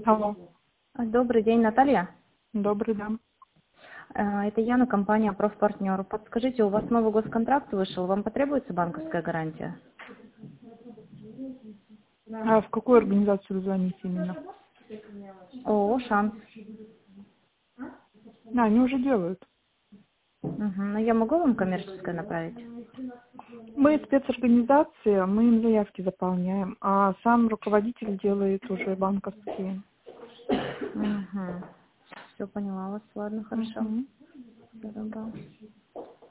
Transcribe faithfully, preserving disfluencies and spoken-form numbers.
Алло. Добрый день, Наталья. Добрый, да. Э, Это Яна, компания «Профпартнер». Подскажите, у вас новый госконтракт вышел, вам потребуется банковская гарантия? А в какую организацию вы звоните именно? ООО «Шанс». Да, они уже делают. Угу. Ну, я могу вам коммерческое направить? Мы спецорганизация, мы им заявки заполняем, а сам руководитель делает уже банковские. Угу. Все поняла вас, ладно, хорошо. Мгм. Всего доброго.